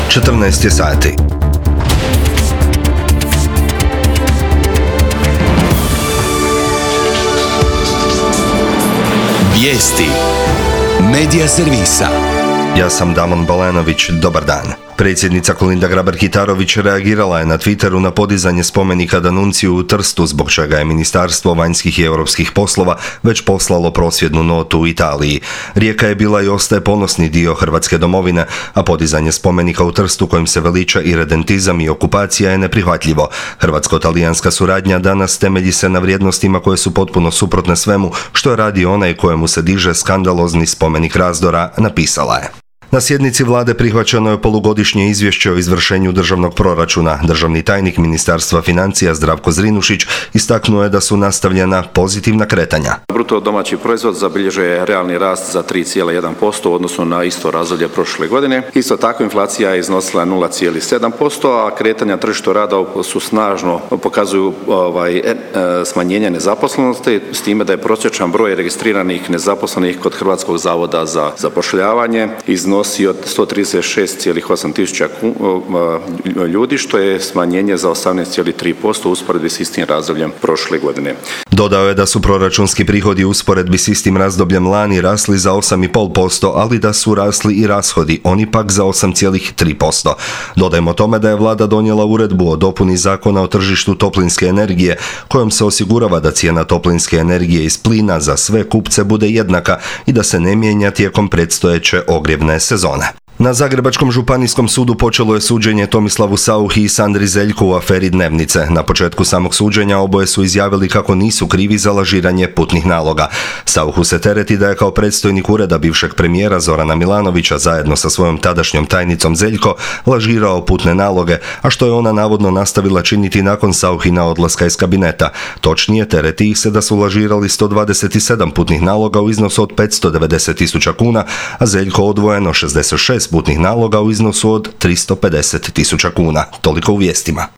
14 je sati. Vijesti Medija servisa. Ja sam Damon Balenović, dobar dan. Predsjednica Kolinda Grabar-Kitarović reagirala je na Twitteru na podizanje spomenika Danunciju u Trstu, zbog čega je Ministarstvo vanjskih i europskih poslova već poslalo prosvjednu notu u Italiji. Rijeka je bila i ostaje ponosni dio hrvatske domovine, a podizanje spomenika u Trstu kojim se veliča i redentizam i okupacija je neprihvatljivo. Hrvatsko-talijanska suradnja danas temelji se na vrijednostima koje su potpuno suprotne svemu što je radi onaj kojemu se diže skandalozni spomenik razdora, napisala je. Na sjednici vlade prihvaćeno je polugodišnje izvješće o izvršenju državnog proračuna. Državni tajnik Ministarstva financija Zdravko Zrinušić istaknuo je da su nastavljena pozitivna kretanja. Bruto domaći proizvod zabilježio je realni rast za 3,1% u odnosu na isto razdoblje prošle godine. Isto tako inflacija je iznosila 0,7%, a kretanja na tržištu rada su snažno pokazuju smanjenje nezaposlenosti, s time da je prosječan broj registriranih nezaposlenih kod Hrvatskog zavoda za zapošljavanje iznosio 136,8 tisuća ljudi, što je smanjenje za 18,3% u usporedbi s istim razdobljem prošle godine. Dodao je da su proračunski prihodi u usporedbi s istim razdobljem lani rasli za 8,5%, ali da su rasli i rashodi, oni pak za 8,3%. Dodajmo tome da je vlada donijela uredbu o dopuni Zakona o tržištu toplinske energije, kojom se osigurava da cijena toplinske energije iz plina za sve kupce bude jednaka i da se ne mijenja tijekom predstojeće ogrjevne sezone. Na Zagrebačkom županijskom sudu počelo je suđenje Tomislavu Sauchi i Sandri Zeljku u aferi Dnevnice. Na početku samog suđenja oboje su izjavili kako nisu krivi za lažiranje putnih naloga. Sauchu se tereti da je kao predstojnik ureda bivšeg premijera Zorana Milanovića zajedno sa svojom tadašnjom tajnicom Zeljko lažirao putne naloge, a što je ona navodno nastavila činiti nakon Sauchina odlaska iz kabineta. Točnije, tereti ih se da su lažirali 127 putnih naloga u iznosu od 590.000 kuna, a Zeljko odvojeno 66 putnih naloga u iznosu od 350.000 kuna. Toliko u vijestima.